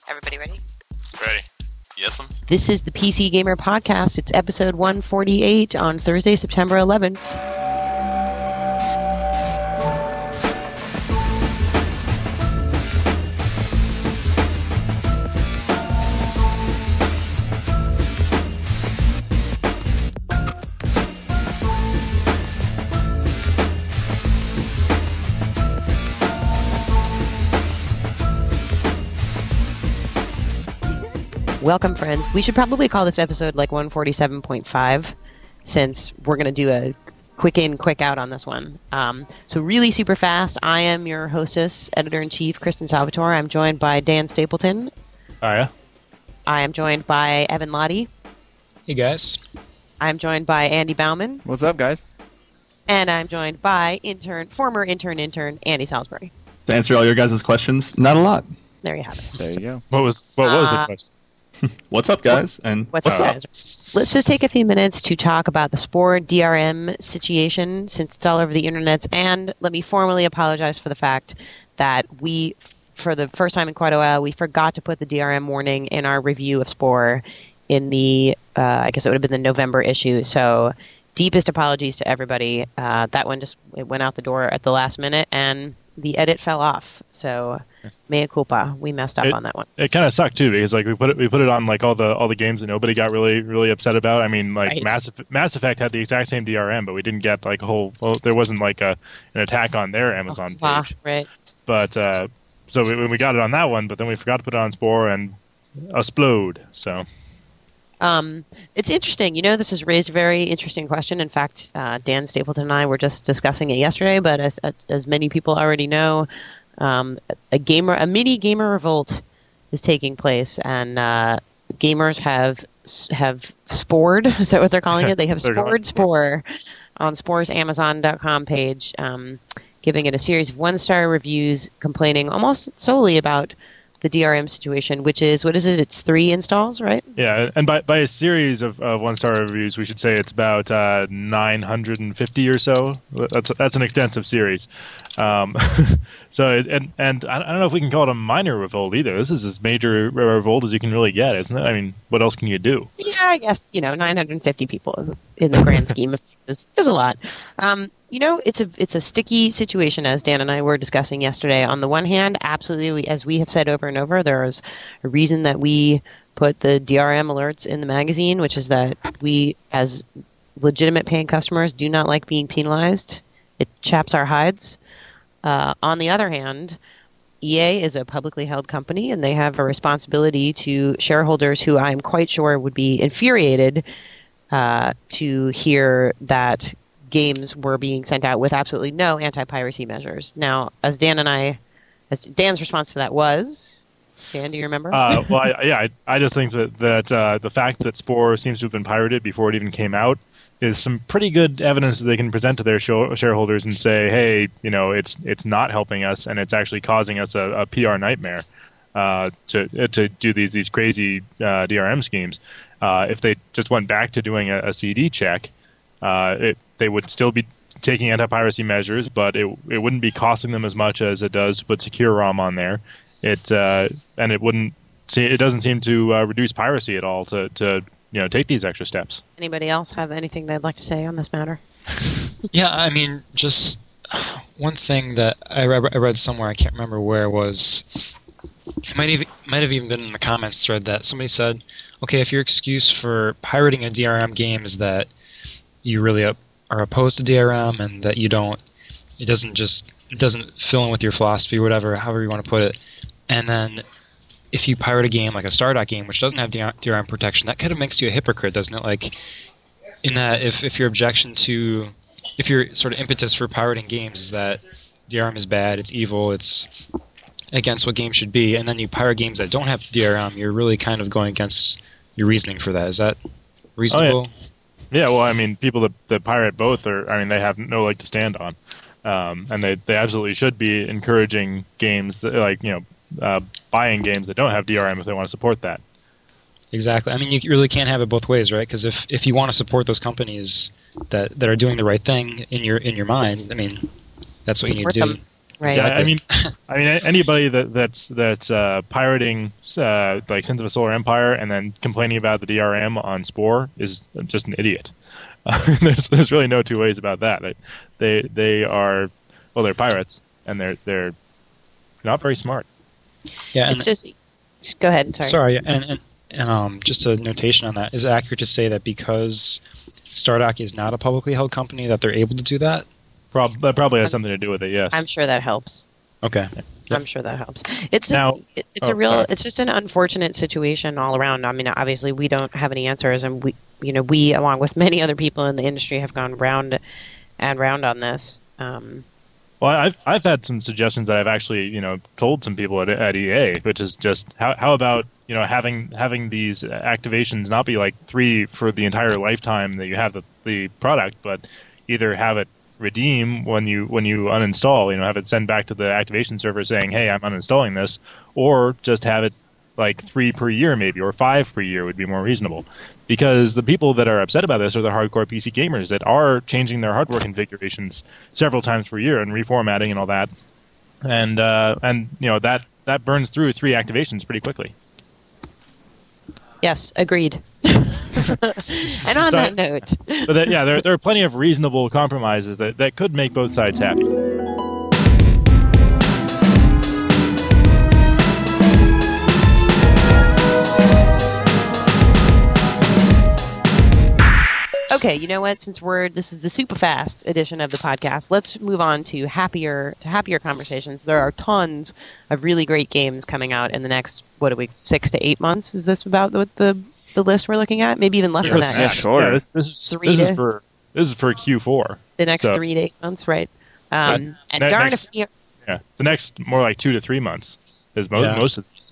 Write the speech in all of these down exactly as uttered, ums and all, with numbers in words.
Everybody ready? Ready. Yes'm. This is the P C Gamer Podcast. It's episode one forty-eight on Thursday, September eleventh. Welcome, friends. We should probably call this episode like one forty-seven point five, since we're going to do a quick in, quick out on this one. Um, so really super fast, I am your hostess, editor-in-chief, Kristen Salvatore. I'm joined by Dan Stapleton. Hiya. I am joined by Evan Lottie. Hey, guys. I'm joined by Andy Bauman. What's up, guys? And I'm joined by intern, former intern intern, Andy Salisbury. To answer all your guys' questions, not a lot. There you have it. There you go. What was what was Uh, the question? What's up, guys? And What's, up, guys? Let's just take a few minutes to talk about the Spore D R M situation, since it's all over the internet. And let me formally apologize for the fact that we, for the first time in quite a while, we forgot to put the D R M warning in our review of Spore in the, uh, I guess it would have been the November issue. So deepest apologies to everybody. Uh, that one just it went out the door at the last minute, and the edit fell off. So mea culpa. We messed up it, on that one. It kind of sucked too, because like we put it we put it on like all the all the games that nobody got really really upset about. I mean, like Right. Mass Effect, Mass Effect had the exact same D R M, but we didn't get like a whole. Well, there wasn't like a an attack on their Amazon Ah, page. right. But uh, so we, when we got it on that one, but then we forgot to put it on Spore and explode. So. Um, it's interesting. You know, this has raised a very interesting question. In fact, uh, Dan Stapleton and I were just discussing it yesterday, but as, as, as many people already know, um, a gamer, a mini gamer revolt is taking place, and uh, gamers have have spored. Is that what they're calling it? They have They're calling spored it Spore on Spore's Amazon dot com page, um, giving it a series of one-star reviews, complaining almost solely about the D R M situation, which is, what is it? It's three installs, right? Yeah, and by by a series of, of one-star reviews, we should say it's about uh, nine hundred fifty or so. That's that's an extensive series. Um, so, it, and and I don't know if we can call it a minor revolt either. This is as major a revolt as you can really get, isn't it? I mean, what else can you do? Yeah, I guess, you know, nine hundred fifty people is, in the grand scheme of things is, is a lot. Um, you know, it's a it's a sticky situation, as Dan and I were discussing yesterday. On the one hand, absolutely, we, as we have said over and over, there's a reason that we put the D R M alerts in the magazine, which is that we, as legitimate paying customers, do not like being penalized. It chaps our hides. Uh, on the other hand, E A is a publicly held company, and they have a responsibility to shareholders who I'm quite sure would be infuriated uh, to hear that games were being sent out with absolutely no anti-piracy measures. Now, as Dan and I, as Dan's response to that was, Dan, do you remember? Uh, well, I, yeah, I, I just think that that uh, the fact that Spore seems to have been pirated before it even came out is some pretty good evidence that they can present to their show, shareholders and say, hey, you know, it's it's not helping us, and it's actually causing us a, a P R nightmare uh, to to do these these crazy uh, D R M schemes. Uh, if they just went back to doing a, a C D check, uh, it, they would still be taking anti-piracy measures, but it it wouldn't be costing them as much as it does to put Secure ROM on there. It uh, and it wouldn't see it doesn't seem to uh, reduce piracy at all to to you know take these extra steps. Anybody else have anything they'd like to say on this matter? Yeah, I mean, just one thing that I read, I read somewhere, I can't remember where it was. It might even might have even been in the comments thread that somebody said, okay, if your excuse for pirating a D R M game is that you really are opposed to D R M and that you don't, it doesn't just, it doesn't fill in with your philosophy or whatever, however you want to put it. And then if you pirate a game like a Stardock game, which doesn't have D R M protection, that kind of makes you a hypocrite, doesn't it? Like, in that if, if your objection to, if your sort of impetus for pirating games is that D R M is bad, it's evil, it's against what games should be, and then you pirate games that don't have D R M, you're really kind of going against your reasoning for that. Is that reasonable? Oh, yeah. Yeah, well, I mean, people that, that pirate both are, I mean, they have no leg to stand on. Um, and they, they absolutely should be encouraging games, that, like, you know, uh, buying games that don't have D R M if they want to support that. Exactly. I mean, you really can't have it both ways, right? Because if, if you want to support those companies that, that are doing the right thing in your in your mind, I mean, that's what Support you need to them. do. Right. Yeah, I mean, I mean, anybody that that's that's uh, pirating uh, like Sins of a Solar Empire and then complaining about the D R M on Spore is just an idiot. Uh, there's there's really no two ways about that. They they are well, they're pirates and they're they're not very smart. Yeah, and, It's just, just go ahead. Sorry. sorry, and, and and um, just a notation on that: is it accurate to say that because Stardock is not a publicly held company that they're able to do that? Prob- that probably has something to do with it. Yes. I'm sure that helps. Okay. I'm sure that helps. It's Now- a, it's oh, a real sorry. it's just an unfortunate situation all around. I mean, obviously we don't have any answers, and we you know we along with many other people in the industry have gone round and round on this. Um, Well, I've I've had some suggestions that I've actually you know told some people at, at E A, which is just how how about you know having having these activations not be like three for the entire lifetime that you have the, the product, but either have it redeem when you when you uninstall, you know, have it send back to the activation server saying, hey, I'm uninstalling this, or just have it like three per year maybe, or five per year would be more reasonable. Because the people that are upset about this are the hardcore P C gamers that are changing their hardware configurations several times per year and reformatting and all that. And uh, and you know that that burns through three activations pretty quickly. yes, agreed. And on So- that note, But that, yeah, there there are plenty of reasonable compromises that, that could make both sides happy. okay, you know what? Since we're this is the super fast edition of the podcast, let's move on to happier to happier conversations. There are tons of really great games coming out in the next what are we six to eight months? Is this about the the, the list we're looking at? Maybe even less than that. Yeah, sure. Yeah, this, this is Three this to- is for this is for Q four. The next So- three to eight months, right? Um, Right. and Ne- darn next- if you, Yeah, the next more like two to three months is mo- Yeah. most of these.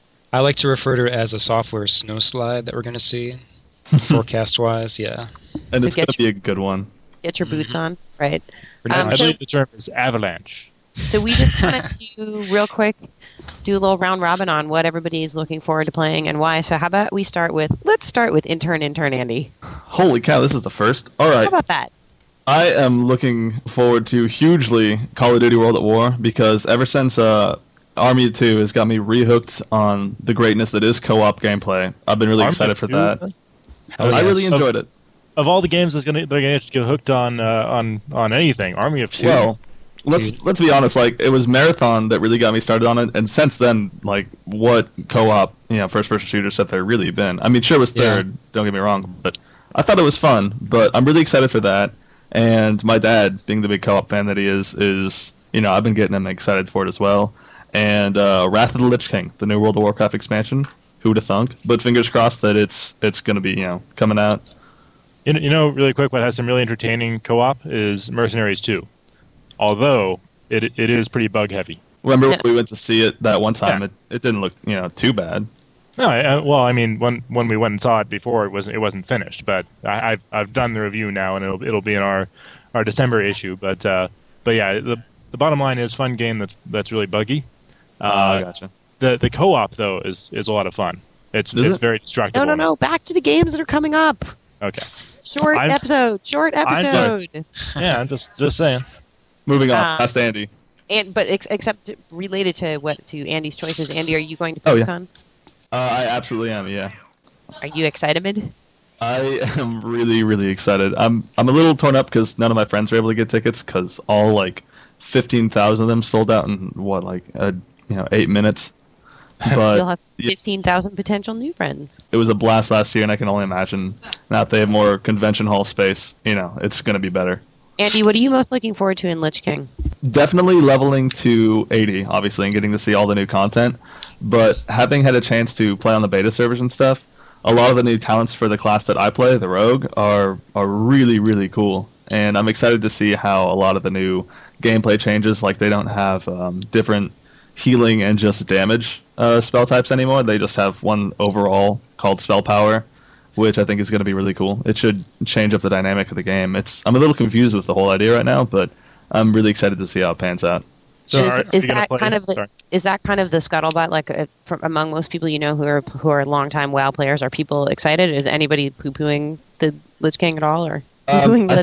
I like to refer to it as a software snowslide that we're going to see, forecast-wise. Yeah. And So it's going get to be a good one. get your boots on, right? For Um, I now. so- believe the term is avalanche. So we just wanted to real quick do a little round robin on what everybody's looking forward to playing and why. So how about we start with let's start with intern intern Andy. Holy cow, this is the first. All How right. about that? I am looking forward to hugely Call of Duty World at War because ever since uh, Army two has got me rehooked on the greatness that is co-op gameplay. I've been really Army excited for two? that. Hell I really yes. enjoyed it. Of all the games that's gonna they're gonna get hooked on uh, on on anything, Army of Two. Well, let's Dude. let's be honest. Like it was Marathon that really got me started on it, and since then, like what co-op, you know, first-person shooters have there really been? I mean, sure it was Yeah. third. Don't get me wrong, but I thought it was fun. But I'm really excited for that. And my dad, being the big co-op fan that he is, is you know I've been getting him excited for it as well. And uh, Wrath of the Lich King, the new World of Warcraft expansion. Who would have thunk? But fingers crossed that it's it's going to be you know coming out. You know, you know, really quick, what has some really entertaining co-op is Mercenaries two. Although it it is pretty bug heavy. Remember No. when we went to see it that one time? Yeah. It it didn't look you know too bad. No, I, I- well, I mean, when when we went and saw it before, it wasn't it wasn't finished. But I, I've I've done the review now, and it'll it'll be in our, our December issue. But uh, but yeah, the the bottom line is fun game that's that's really buggy. Uh, Uh, gotcha. the the co-op though is is a lot of fun. It's Is it's it? very destructible. No, no, no. Back to the games that are coming up. Okay. Short I'm- episode. Short I'm just- episode. Yeah, I'm just just saying. Moving on, Uh, past Andy. And but ex- except related to what to Andy's choices. Andy, are you going to Oh, yeah. PixCon? Uh, I absolutely am. Yeah, Are you excited? I am really, really excited. I'm I'm a little torn up because none of my friends were able to get tickets because all like fifteen thousand of them sold out in what like uh, you know eight minutes. You'll But have yeah, fifteen thousand potential new friends. it was a blast last year, and I can only imagine now that they have more convention hall space. You know, it's going to be better. Andy, what are you most looking forward to in Lich King? Definitely leveling to eighty, obviously, and getting to see all the new content. But having had a chance to play on the beta servers and stuff, a lot of the new talents for the class that I play, the Rogue, are are really, really cool. And I'm excited to see how a lot of the new gameplay changes, like they don't have um, different healing and just damage uh, spell types anymore. They just have one overall called Spell Power, which I think is going to be really cool. It should change up the dynamic of the game. It's I'm a little confused with the whole idea right now, but I'm really excited to see how it pans out. So is are- are is you gonna that play- kind of the sorry. is that kind of the scuttlebutt? Like uh, from among most people you know who are who are longtime WoW players, are people excited? Is anybody poo pooing the Lich King at all, or poo Um, pooing I Lich? think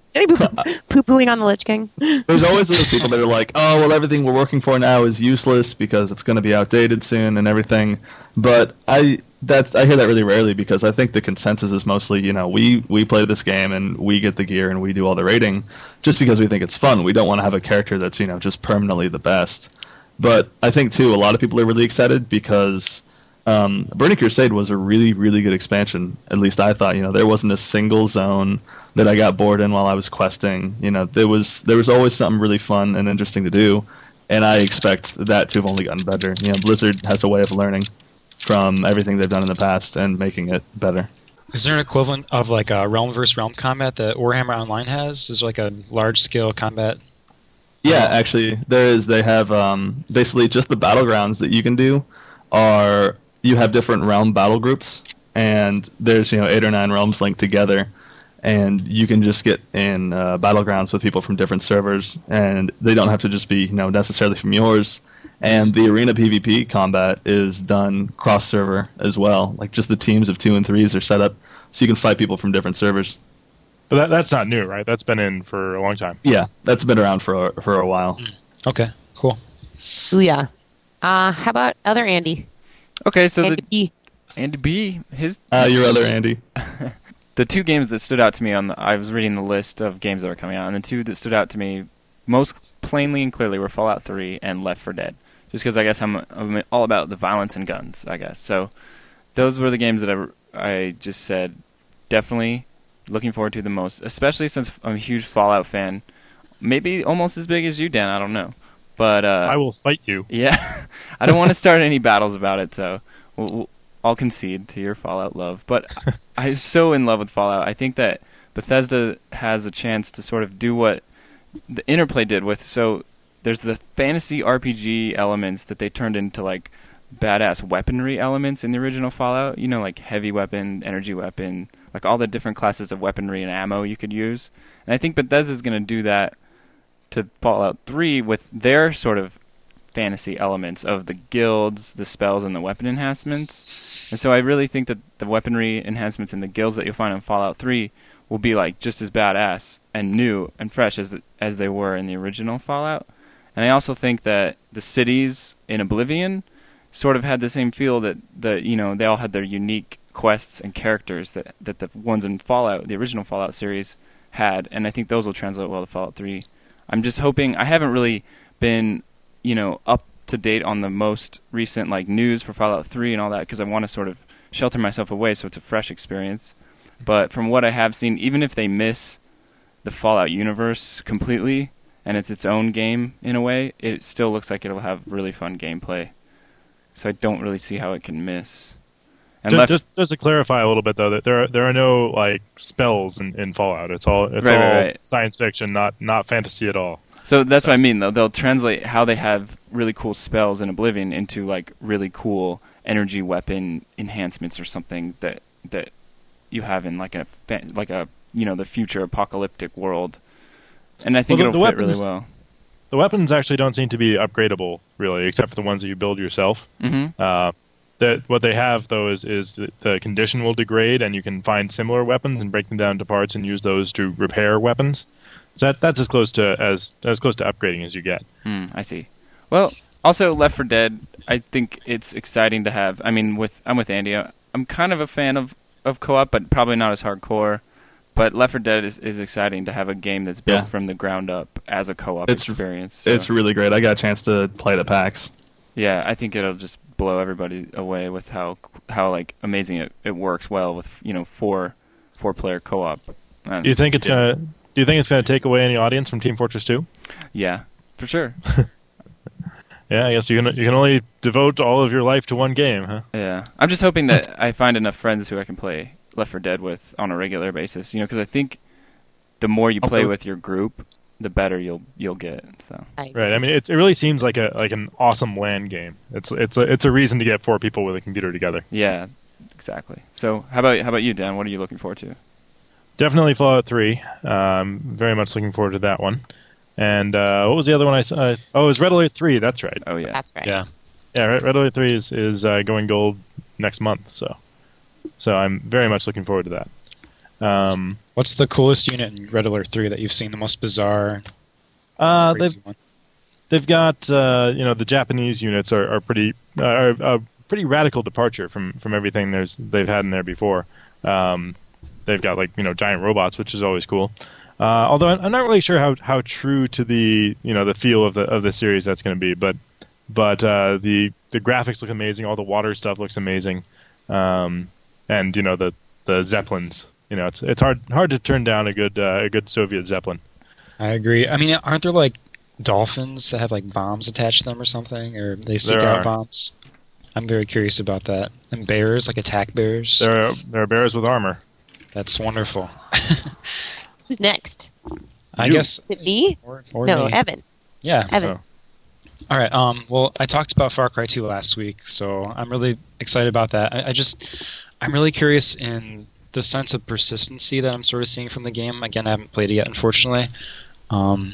Is any poo pooing on the Lich King? There's always those people that are like, oh, well, everything we're working for now is useless because it's going to be outdated soon and everything. But I that's I hear that really rarely because I think the consensus is mostly, you know, we, we play this game and we get the gear and we do all the raiding just because we think it's fun. We don't want to have a character that's, you know, just permanently the best. But I think, too, a lot of people are really excited because um, Burning Crusade was a really, really good expansion. At least I thought, you know, there wasn't a single zone that I got bored in while I was questing. You know, there was there was always something really fun and interesting to do, and I expect that to have only gotten better. You know, Blizzard has a way of learning from everything they've done in the past and making it better. Is there an equivalent of like a realm versus realm combat that Warhammer Online has? Is there like a large scale combat? Yeah, actually, there is. They have um, basically just the battlegrounds that you can do are you have different realm battle groups, and there's, you know, eight or nine realms linked together, and you can just get in uh, battlegrounds with people from different servers, and they don't have to just be, you know, necessarily from yours. And the arena PvP combat is done cross server as well. Like just the teams of two and threes are set up so you can fight people from different servers. But that, that's not new, right? That's been in for a long time. Yeah, that's been around for a, for a while. Okay, cool. Ooh, yeah. Uh, how about other Andy? Okay, so Andy the B. Andy B, his Uh, your other Andy. the two games that stood out to me on the I was reading the list of games that were coming out, and the two that stood out to me most plainly and clearly were Fallout three and Left four Dead. Just because I guess I'm, I'm all about the violence and guns, I guess. So those were the games that I, I just said definitely looking forward to the most, especially since I'm a huge Fallout fan. Maybe almost as big as you, Dan, I don't know. But uh, I will fight you. Yeah, I don't want to start any battles about it, so we'll, we'll, I'll concede to your Fallout love. But I'm so in love with Fallout. I think that Bethesda has a chance to sort of do what the Interplay did with, so there's the fantasy R P G elements that they turned into like badass weaponry elements in the original Fallout. You know, like heavy weapon, energy weapon, like all the different classes of weaponry and ammo you could use. And I think Bethesda's going to do that to Fallout three with their sort of fantasy elements of the guilds, the spells, and the weapon enhancements. And so I really think that the weaponry enhancements and the guilds that you'll find in Fallout three will be like just as badass and new and fresh as the, as they were in the original Fallout. And I also think that the cities in Oblivion sort of had the same feel that the you know they all had their unique quests and characters that that the ones in Fallout, the original Fallout series, had, and I think those will translate well to Fallout three. I'm just hoping. I haven't really been you know up to date on the most recent like news for Fallout three and all that because I want to sort of shelter myself away so it's a fresh experience. But from what I have seen, even if they miss the Fallout universe completely, and it's its own game in a way, it still looks like it'll have really fun gameplay. So I don't really see how it can miss. And just, left... just, just to clarify a little bit, though, that there are, there are no like spells in, in Fallout. It's all it's right, all right, right. science fiction, not not fantasy at all. So that's so. what I mean, though. They'll translate how they have really cool spells in Oblivion into like really cool energy weapon enhancements or something that that you have in like a like a you know the future apocalyptic world. And I think well, the, it'll the fit weapons, really well. The weapons actually don't seem to be upgradable, really, except for the ones that you build yourself. Mm-hmm. Uh, that what they have though is is the, the condition will degrade, and you can find similar weapons and break them down to parts and use those to repair weapons. So that that's as close to as as close to upgrading as you get. Mm, I see. Well, also Left four Dead. I think it's exciting to have. I mean, with I'm with Andy. I'm kind of a fan of, of co-op, but probably not as hardcore. But Left four Dead is, is exciting to have a game that's built Yeah. from the ground up as a co-op It's- experience. So, It's really great. I got a chance to play it at PAX. yeah, I think it'll just blow everybody away with how how like amazing it, it works well with you know four four player co-op. And, Do you think it's yeah. gonna Do you think it's gonna take away any audience from Team Fortress two? Yeah, for sure. Yeah, I guess you can you can only devote all of your life to one game, huh? Yeah, I'm just hoping that I find enough friends who I can play Left four Dead with on a regular basis. You know, because I think the more you play with your group, the better you'll you'll get. So Right. I mean, it's, it really seems like a like an awesome LAN game. It's it's a it's a reason to get four people with a computer together. yeah, exactly. So how about how about you, Dan? What are you looking forward to? Definitely Fallout three. Um, very much looking forward to that one. And uh, what was the other one I saw? Uh, oh, it was Red Alert three. That's right. Oh yeah, That's right. Yeah. Yeah, Red, Red Alert three is is uh, going gold next month. So, so I'm very much looking forward to that. Um, What's the coolest unit in Red Alert three that you've seen? The most bizarre, uh, crazy they've one? they've got uh, you know the Japanese units are, are pretty uh, are a pretty radical departure from, from everything there's they've had in there before. Um, they've got like you know giant robots, which is always cool. Uh, although I'm not really sure how, how true to the you know the feel of the of the series that's going to be, but but uh, the the graphics look amazing. All the water stuff looks amazing, um, and you know the, the Zeppelins. You know it's it's hard hard to turn down a good uh, a good Soviet Zeppelin. I agree. I mean, aren't there like dolphins that have like bombs attached to them or something, or they seek There out are. bombs? I'm very curious about that. And bears, like attack bears. There are there are bears with armor. That's wonderful. Who's next? I You. guess. Is it me? Or, or No, me. Evan. Yeah. Evan. Oh. All right. Um, well, I talked about Far Cry two last week, so I'm really excited about that. I, I just, I'm really curious in the sense of persistency that I'm sort of seeing from the game. Again, I haven't played it yet, unfortunately. Um,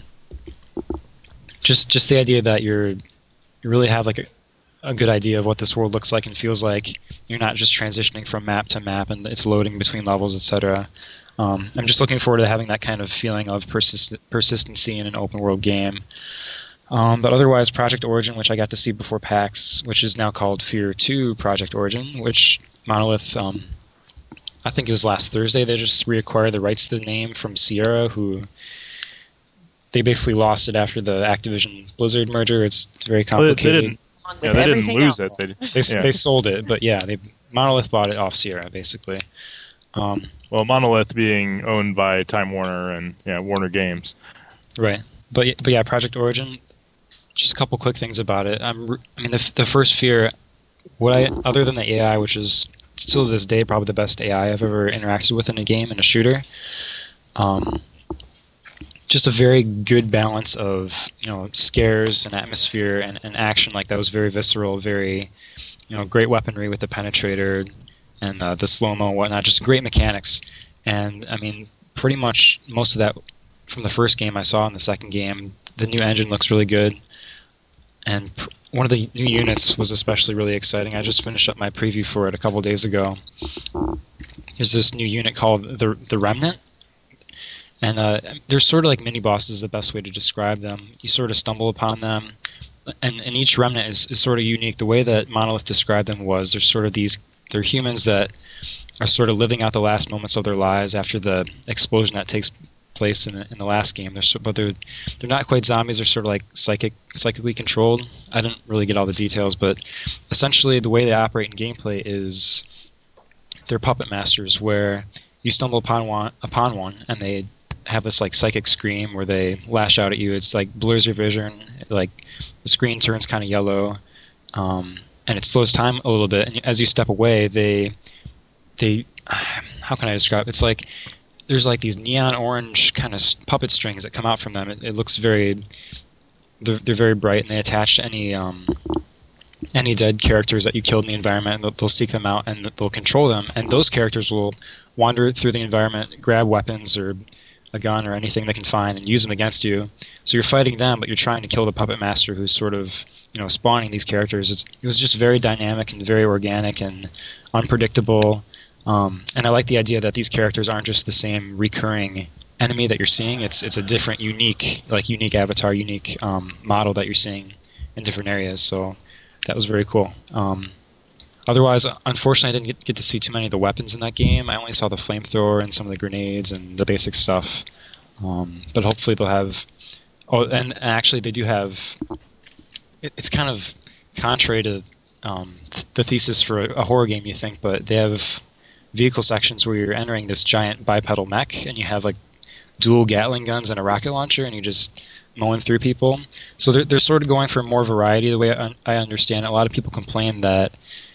just, just the idea that you're, you really have like a, a good idea of what this world looks like and feels like. You're not just transitioning from map to map and it's loading between levels, et cetera. Um, I'm just looking forward to having that kind of feeling of persist- persistency in an open world game. Um, but otherwise, Project Origin, which I got to see before PAX, which is now called Fear two Project Origin, which Monolith, um, I think it was last Thursday, they just reacquired the rights to the name from Sierra, who they basically lost it after the Activision Blizzard merger. It's very Well, they- they complicated. didn't- Along Yeah, with they didn't everything lose else. it. They, They, yeah. they sold it, but yeah, they Monolith bought it off Sierra, basically. Um, Well, Monolith being owned by Time Warner and yeah, Warner Games. Right, but but yeah, Project Origin. Just a couple quick things about it. I'm, re- I mean, the the first Fear, what I other than the A I, which is still to this day probably the best A I I've ever interacted with in a game in a shooter. Um, just a very good balance of you know scares and atmosphere and, and action. Like that was very visceral, very you know great weaponry with the penetrator and uh, the slow mo and whatnot. Just great mechanics. And I mean, pretty much most of that from the first game I saw in the second game. The new engine looks really good, and pr- one of the new units was especially really exciting. I just finished up my preview for it a couple days ago. There's this new unit called the the Remnant, and uh, they're sort of like mini bosses. Is the best way to describe them. You sort of stumble upon them, and, and each Remnant is, is sort of unique. The way that Monolith described them was they're sort of these they're humans that are sort of living out the last moments of their lives after the explosion that takes place in the, in the last game. They're so, but they're they're not quite zombies. They're sort of like psychic, psychically controlled. I didn't really get all the details, but essentially the way they operate in gameplay is they're puppet masters, where you stumble upon one, upon one, and they have this like psychic scream where they lash out at you. It's like blurs your vision, like the screen turns kind of yellow, um, and it slows time a little bit. And as you step away, they they how can I describe it? It's like there's like these neon orange kind of puppet strings that come out from them. It, it looks very, they're, they're very bright, and they attach to any um, any dead characters that you killed in the environment. And they'll, they'll seek them out and they'll control them. And those characters will wander through the environment, grab weapons or a gun or anything they can find, and use them against you. So you're fighting them, but you're trying to kill the puppet master who's sort of you know spawning these characters. It's, it was just very dynamic and very organic and unpredictable. Um, and I like the idea that these characters aren't just the same recurring enemy that you're seeing. It's it's a different, unique, like unique avatar, unique um, model that you're seeing in different areas. So that was very cool. Um, otherwise, unfortunately, I didn't get, get to see too many of the weapons in that game. I only saw the flamethrower and some of the grenades and the basic stuff. Um, but hopefully they'll have. Oh, and, and actually they do have. It, it's kind of contrary to um, the thesis for a, a horror game, you think, but they have vehicle sections where you're entering this giant bipedal mech and you have like dual Gatling guns and a rocket launcher and you're just mowing through people. So they're, they're sort of going for more variety the way I, I understand it. A lot of people complain that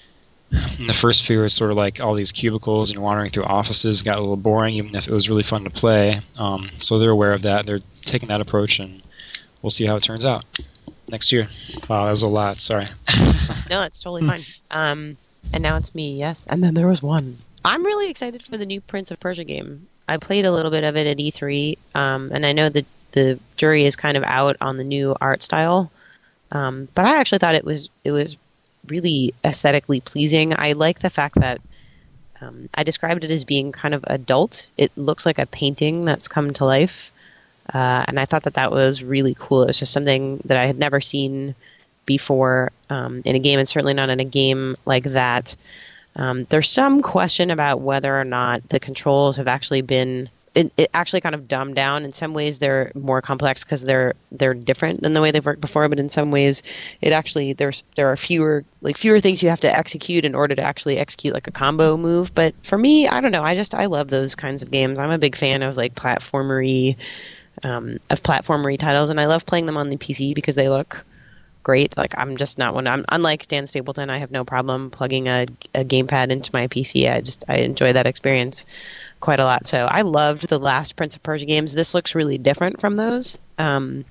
in the first Fear is sort of like all these cubicles and you're wandering through offices got a little boring even if it was really fun to play. Um, so they're aware of that. They're taking that approach and we'll see how it turns out next year. Wow, that was a lot. Sorry. No, it's totally fine. Um, and now it's me, yes. And then there was one. I'm really excited for the new Prince of Persia game. I played a little bit of it at E three, um, and I know that the jury is kind of out on the new art style. Um, but I actually thought it was it was really aesthetically pleasing. I like the fact that Um, I described it as being kind of adult. It looks like a painting that's come to life. Uh, and I thought that that was really cool. It was just something that I had never seen before um, in a game, and certainly not in a game like that. Um, there's some question about whether or not the controls have actually been it, it actually kind of dumbed down. In some ways, they're more complex because they're they're different than the way they've worked before. But in some ways, it actually there's there are fewer like fewer things you have to execute in order to actually execute like a combo move. But for me, I don't know. I just I love those kinds of games. I'm a big fan of like platformery um, of platformery titles, and I love playing them on the P C because they look great. Like I'm just not one. I'm unlike Dan Stapleton. I have no problem plugging a, a gamepad into my P C. I just I enjoy that experience quite a lot. So I loved the last Prince of Persia games. This looks really different from those, um,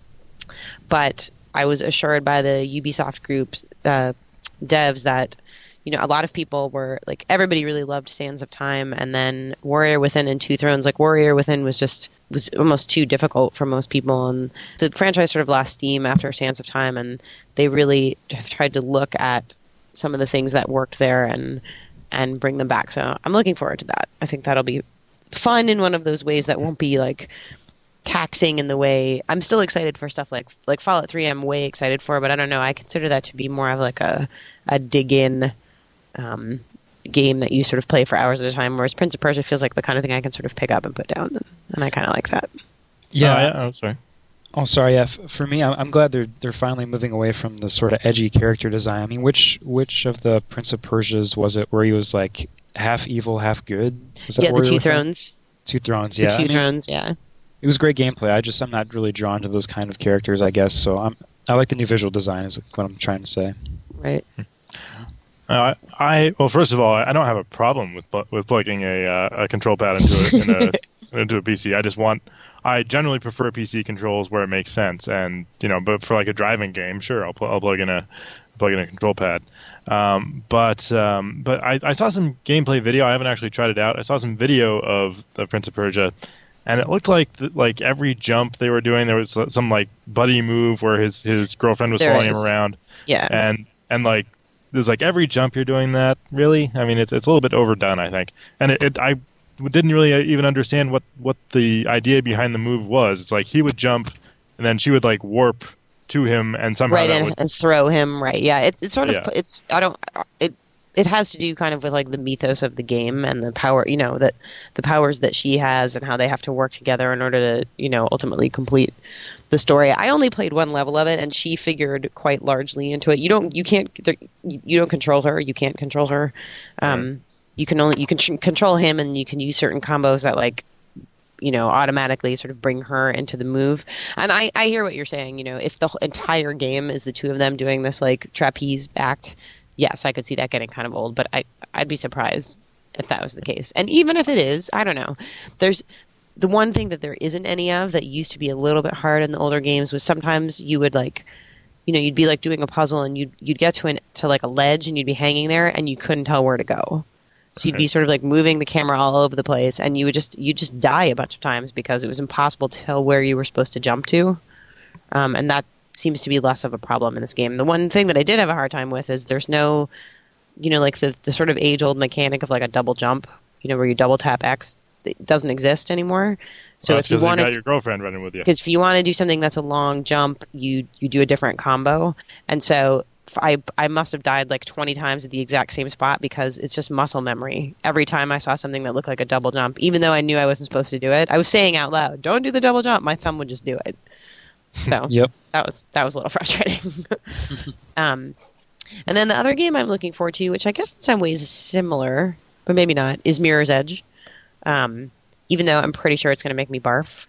but I was assured by the Ubisoft Group's uh, devs that you know a lot of people were like everybody really loved Sands of Time, and then Warrior Within and Two Thrones. Like Warrior Within was just was almost too difficult for most people, and the franchise sort of lost steam after Sands of Time, and they really have tried to look at some of the things that worked there and and bring them back. So I'm looking forward to that. I think that'll be fun in one of those ways that won't be like taxing in the way. I'm still excited for stuff like like Fallout three. I'm way excited for, but I don't know. I consider that to be more of like a a dig in um, game that you sort of play for hours at a time. Whereas Prince of Persia feels like the kind of thing I can sort of pick up and put down, and, and I kind of like that. Yeah. Oh, yeah. Oh, sorry. Oh, sorry. Yeah. F- For me, I'm I'm glad they're they're finally moving away from the sort of edgy character design. I mean, which which of the Prince of Persias was it where he was like half evil, half good? Was that Yeah, the Warrior Two Within? Thrones. Two Thrones. The Yeah. Two I mean, Thrones. Yeah. it was great gameplay. I just I'm not really drawn to those kind of characters, I guess. So I'm I like the new visual design. Is what I'm trying to say. Right. Uh, I well, first of all, I don't have a problem with pl- with plugging a uh, a control pad into a, in a into a P C. I just want. I generally prefer P C controls where it makes sense, and you know, but for like a driving game, sure, I'll, pl- I'll plug in a plug in a control pad. Um, but um, but I, I saw some gameplay video. I haven't actually tried it out. I saw some video of the Prince of Persia, and it looked like the, like every jump they were doing, there was some like buddy move where his his girlfriend was There following is. him around, Yeah. and and like. There's like every jump you're doing that, really? I mean, it's it's a little bit overdone, I think. And it, it I didn't really even understand what, what the idea behind the move was. It's like he would jump, and then she would like warp to him, and somehow Right, that and, would, and throw him. Right. Yeah. It, it's sort of. Yeah. It's. I don't. It. It has to do kind of with like the mythos of the game and the power. You know that the powers that she has and how they have to work together in order to you know ultimately complete the story. I only played one level of it, and she figured quite largely into it. You don't. You can't. there- You you don't control her. You can't control her. Um, You can only you can tr- control him, and you can use certain combos that like you know automatically sort of bring her into the move. And I I hear what you're saying. You know, if the whole entire game is the two of them doing this like trapeze act, yes, I could see that getting kind of old. But I I'd be surprised if that was the case. And even if it is, I don't know. There's the one thing that there isn't any of that used to be a little bit hard in the older games was sometimes you would like, you know, you'd be like doing a puzzle and you'd you'd get to an to like a ledge and you'd be hanging there and you couldn't tell where to go. So you'd be sort of like moving the camera all over the place and you would just you just die a bunch of times because it was impossible to tell where you were supposed to jump to. Um, and that seems to be less of a problem in this game. The one thing that I did have a hard time with is there's no, you know, like the the sort of age old mechanic of like a double jump, you know, where you double tap X. It doesn't exist anymore. So well, if you because you want got to, your girlfriend running with you. because if you want to do something that's a long jump, you you do a different combo. And so f- I I must have died like twenty times at the exact same spot because it's just muscle memory. Every time I saw something that looked like a double jump, even though I knew I wasn't supposed to do it, I was saying out loud, "Don't do the double jump." My thumb would just do it. So Yep. that was that was a little frustrating. um, and then the other game I'm looking forward to, which I guess in some ways is similar, but maybe not, is Mirror's Edge. Um, even though I'm pretty sure it's going to make me barf.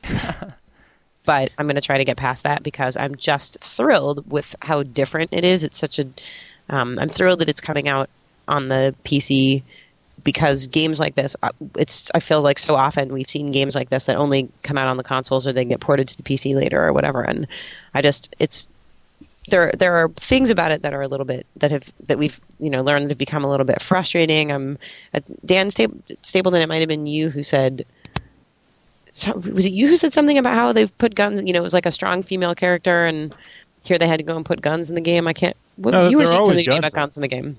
But I'm going to try to get past that because I'm just thrilled with how different it is. It's such a... Um, I'm thrilled that it's coming out on the P C because games like this, uh, it's. I feel like so often we've seen games like this that only come out on the consoles or they get ported to the P C later or whatever. And I just... it's There, there are things about it that are a little bit that have that we've you know learned to become a little bit frustrating. Um, uh, Dan Sta- Stapleton, it might have been you who said, so, was it you who said something about how they've put guns? You know, it was like a strong female character, and here they had to go and put guns in the game. I can't. What, No, you were there are saying always something to me guns, about guns in the game.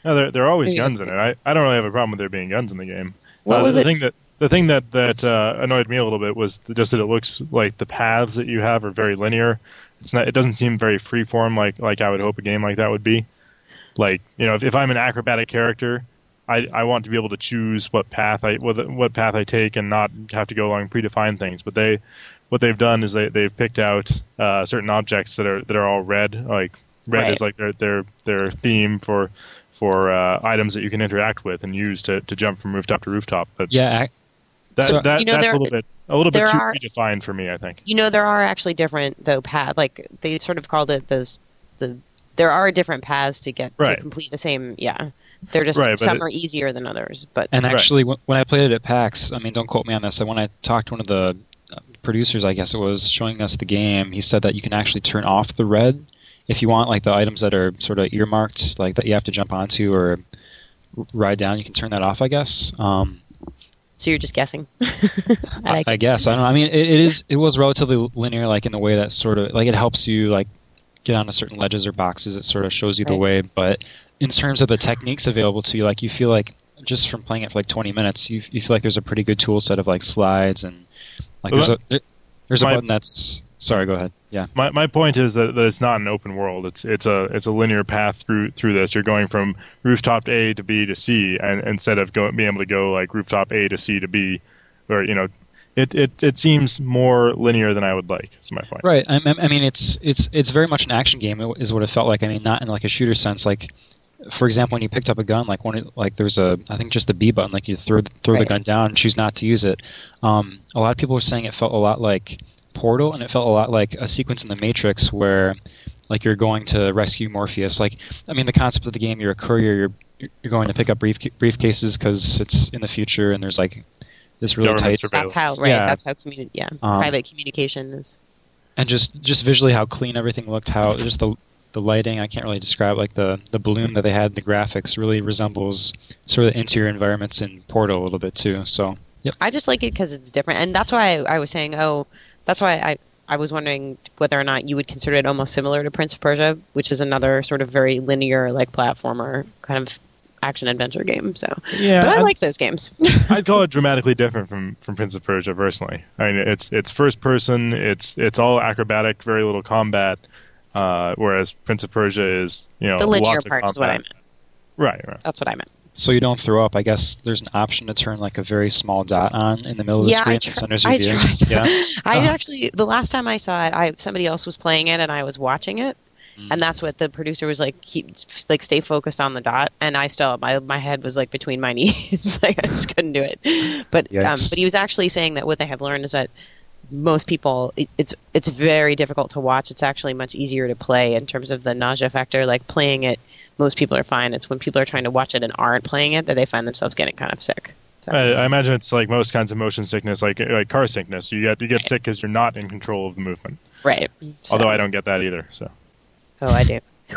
No, there there are always Maybe guns just- in it. I, I don't really have a problem with there being guns in the game. What Uh, was the it? thing that the thing that that uh, annoyed me a little bit was just that it looks like the paths that you have are very linear. It's not. It doesn't seem very freeform like like I would hope a game like that would be. Like, you know, if, if I'm an acrobatic character, I, I want to be able to choose what path I what, what path I take and not have to go along predefined things. But they what they've done is they they've picked out uh, certain objects that are that are all red. Like red Right. is like their their their theme for for uh, items that you can interact with and use to, to jump from rooftop to rooftop. But Yeah, ac- that, so- that You know, that's there- a little bit a little bit there too are- predefined for me, I think. You know, there are actually different though paths. Like they sort of called it those the. There are different paths to get Right. to complete the same. Yeah, they're just Right, but some it- are easier than others. But And Right. actually, when when I played it at PAX, I mean, don't quote me on this. When I talked to one of the uh, producers, I guess it was, showing us the game, he said that you can actually turn off the red if you want, like the items that are sort of earmarked, like that you have to jump onto or r- ride down. You can turn that off, I guess. Um, so you're just guessing. I I, like I guess I don't know. I mean, it, it is. It was relatively linear, like in the way that sort of like it helps you like get onto certain ledges or boxes. It sort of shows you the Right. way. But in terms of the techniques available to you, like you feel like just from playing it for like twenty minutes, you you feel like there's a pretty good tool set of like slides and like Well, there's a there, there's a my- button that's sorry. Go ahead. Yeah. My my point is that, that it's not an open world. It's it's a it's a linear path through through this. You're going from rooftop A to B to C, and instead of going being able to go like rooftop A to C to B, or you know, it it, it seems more linear than I would like. That's my point. Right. I, I mean, it's it's it's very much an action game. It is what it felt like. I mean, not in like a shooter sense. Like, for example, when you picked up a gun, like one, like there's a, I think just the B button. Like you throw throw the Right. gun down and choose not to use it. Um, a lot of people were saying it felt a lot like Portal, and it felt a lot like a sequence in the Matrix where, like, you're going to rescue Morpheus. Like, I mean, the concept of the game, you're a courier. You're you're going to pick up brief, briefcases because it's in the future, and there's like this really Government tight. surveillance. that's how right. Yeah. That's how communi- Yeah, Um, private communication is. and just just visually how clean everything looked, how just the the lighting, I can't really describe, like the the balloon that they had, the graphics really resembles sort of the interior environments in Portal a little bit too. So yep. I just like it because it's different, and that's why I, I was saying, oh, that's why I I was wondering whether or not you would consider it almost similar to Prince of Persia, which is another sort of very linear, like platformer kind of action adventure game. So, Yeah, but I I'd- like those games. I'd call it dramatically different from, from Prince of Persia, personally. I mean, it's it's first person, it's it's all acrobatic, very little combat, uh, whereas Prince of Persia is, you know, The linear lots of part is what I combat. meant. Right, right. That's what I meant. So you don't throw up. I guess there's an option to turn like a very small dot on in the middle of the Yeah, screen I, that tr- centers your I view. tried. Yeah. I Oh. actually, the last time I saw it, I somebody else was playing it, and I was watching it, Mm. and that's what the producer was like. Keep like stay focused on the dot, and I still my my head was like between my knees, like I just couldn't do it. But um, Yikes. but he was actually saying that what they have learned is that most people it, it's it's very difficult to watch. It's actually much easier to play in terms of the nausea factor. Like playing it, most people are fine. It's when people are trying to watch it and aren't playing it that they find themselves getting kind of sick. So. I, I imagine it's like most kinds of motion sickness, like like car sickness. You get you get Right. sick because you're not in control of the movement. Right. So- Although I don't get that either. So Oh, I do.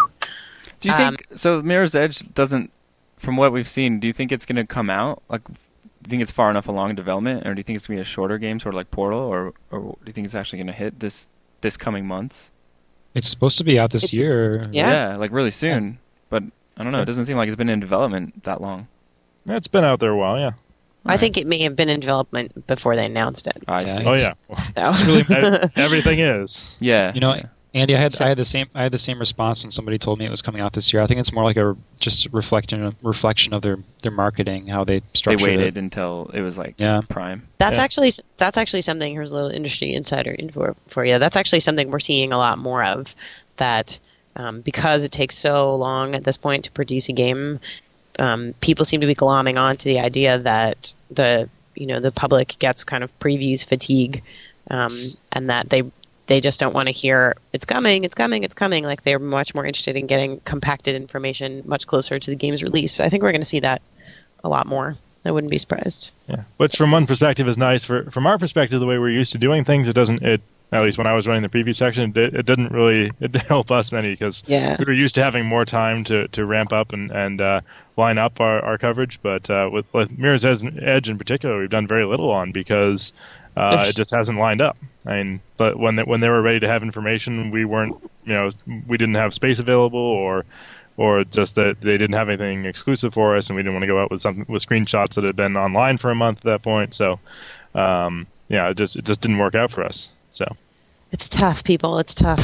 Do you Um, think so? Mirror's Edge doesn't, from what we've seen, do you think it's going to come out? Like, do you think it's far enough along in development, or do you think it's going to be a shorter game, sort of like Portal, or or do you think it's actually going to hit this this coming months? It's supposed to be out this It's- year. Yeah. like really soon. But I don't know. It doesn't seem like it's been in development that long. yeah, it's been out there a while. Yeah. I think it may have been in development before they announced it. I Yeah, see. Oh It's- yeah. So. Ev- Everything is. Yeah. You know, yeah. Andy, I had So- I had the same I had the same response when somebody told me it was coming out this year. I think it's more like a just reflection reflection of their, their marketing, how they they structured waited it. until it was like Yeah. prime. That's Yeah. actually that's actually something. Here's a little industry insider info for you. That's actually something we're seeing a lot more of. That um, because it takes so long at this point to produce a game, um, people seem to be glomming on to the idea that the you know the public gets kind of previews fatigue, um, and that they they just don't want to hear it's coming, it's coming, it's coming. Like they're much more interested in getting compacted information much closer to the game's release. So I think we're going to see that a lot more. I wouldn't be surprised. Yeah, which from one perspective is nice. For from our perspective, the way we're used to doing things, it doesn't. It at least when I was running the preview section, it, it didn't really it didn't help us any because Yeah. we were used to having more time to, to ramp up and and uh, line up our, our coverage. But uh, with, with Mirror's Edge in particular, we've done very little on because uh, There's- it just hasn't lined up. I mean, but when they, when they were ready to have information, we weren't. You know, we didn't have space available or. or just that they didn't have anything exclusive for us, and we didn't want to go out with something with screenshots that had been online for a month at that point. So, um, yeah, it just it just didn't work out for us. So It's tough, people. It's tough.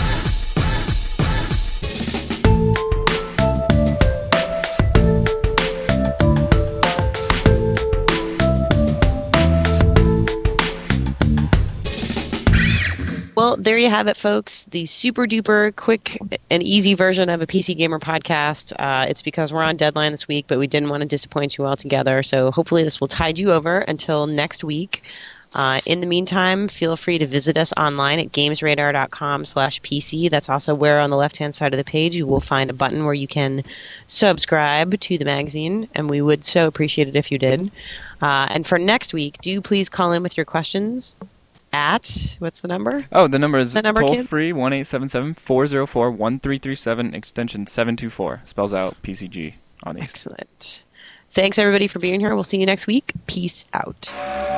Well, there you have it, folks. The super duper quick and easy version of a P C Gamer podcast. Uh, it's because we're on deadline this week, but we didn't want to disappoint you altogether. So hopefully this will tide you over until next week. Uh, in the meantime, feel free to visit us online at gamesradar.com slash PC. That's also where on the left-hand side of the page you will find a button where you can subscribe to the magazine, and we would so appreciate it if you did. Uh, and for next week, do please call in with your questions at, what's the number? Oh, the number is The number, toll kid? free one eight seven seven, four zero four, one three three seven, extension seven two four. Spells out P C G on these. Excellent. Thanks, everybody, for being here. We'll see you next week. Peace out.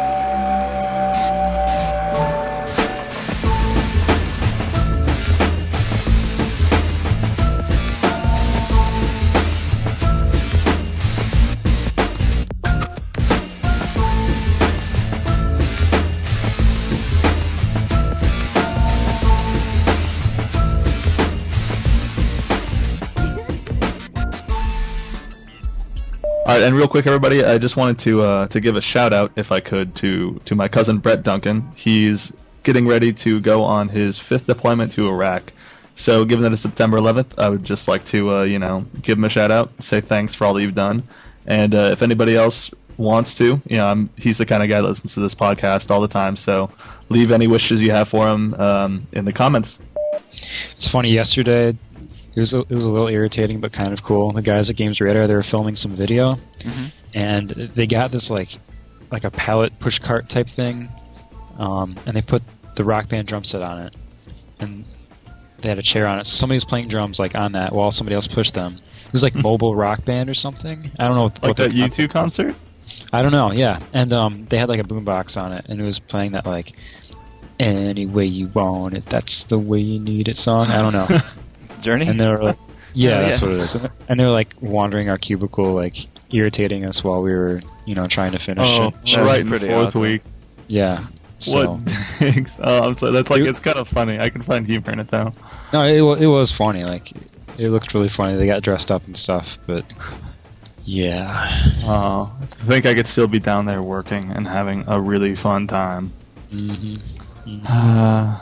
All right, and real quick, everybody, I just wanted to uh, to give a shout out, if I could, to to my cousin Brett Duncan. He's getting ready to go on his fifth deployment to Iraq. So, given that it's September eleventh, I would just like to, uh, you know, give him a shout out, say thanks for all that you've done, and uh, if anybody else wants to, you know, I'm, he's the kind of guy that listens to this podcast all the time. So, leave any wishes you have for him um, in the comments. It's funny. Yesterday, it was a, it was a little irritating, but kind of cool. The guys at Games Radar, they were filming some video, Mm-hmm. and they got this like like a pallet push cart type thing, um, and they put the Rock Band drum set on it, and they had a chair on it. So somebody was playing drums like on that while somebody else pushed them. It was like mobile Rock Band or something. I don't know what, Like what that the U two concert? I don't know. Yeah, and um, they had like a boombox on it, and it was playing that like "Any Way You Want It, That's the Way You Need It" song. I don't know. Journey? And they were like, yeah, Oh, that's yes. what it is. And they were like wandering our cubicle, like irritating us while we were, you know, trying to finish Oh, it. That's right in the pretty fourth awesome. week. Yeah. So, What dicks? Oh, I'm sorry. That's like, it's kind of funny. I can find humor in it, though. no, it, wa- it was funny. Like, it looked really funny. They got dressed up and stuff, but yeah. Oh, I think I could still be down there working and having a really fun time. hmm Uh,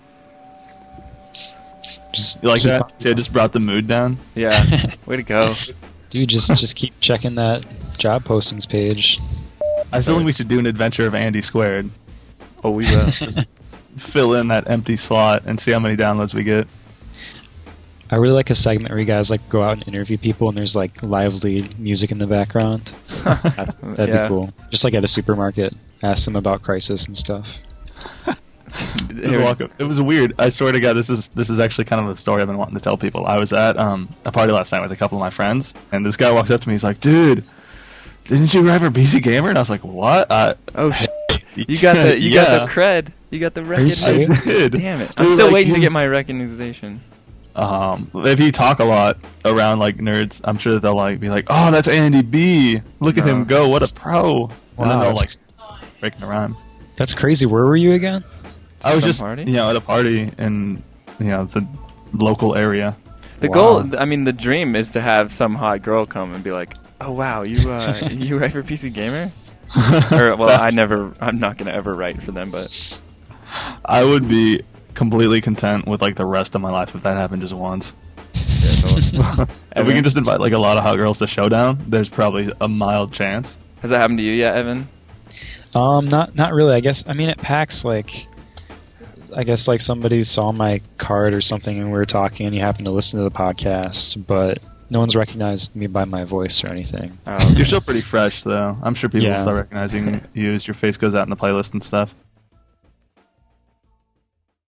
Just you like keep that? on- See, I just brought the mood down. Yeah. Way to go. Dude, just just keep checking that job postings page. I still think we should do an adventure of Andy Squared. Oh, we will. Just fill in that empty slot and see how many downloads we get. I really like a segment where you guys like go out and interview people, and there's like lively music in the background. That, that'd Yeah. be cool. Just like at a supermarket, ask them about Crisis and stuff. It was, a walk up. It was weird. I swear to God, this is this is actually kind of a story I've been wanting to tell people. I was at um, a party last night with a couple of my friends, and this guy walks up to me. He's like, "Dude, didn't you write for P C Gamer?" And I was like, "What?" Uh, Oh, shit. You got the you yeah. got the cred. You got the you recognition. serious? I did. Damn it! They I'm were still like, waiting to "Yeah." get my recognition. Um, if you talk a lot around like nerds, I'm sure that they'll like be like, "Oh, that's Andy B. Look at No. him go! What a pro!" And then Wow, they'll that's- like breaking a rhyme. That's crazy. Where were you again? I was Some just party? you know at a party in you know the local area. The Wow. goal, I mean, the dream is to have some hot girl come and be like, "Oh wow, you uh, you write for P C Gamer?" Or well, I never, I'm not gonna ever write for them, but I would be completely content with like the rest of my life if that happened just once. If we can just invite like a lot of hot girls to Showdown, there's probably a mild chance. has that happened to you yet, Evan? Um, not not really. I guess I mean at PAX, like, I guess like somebody saw my card or something, and we were talking, and you happened to listen to the podcast, but no one's recognized me by my voice or anything. Oh, You're still pretty fresh though. I'm sure people Yeah. will start recognizing you as your face goes out in the playlist and stuff.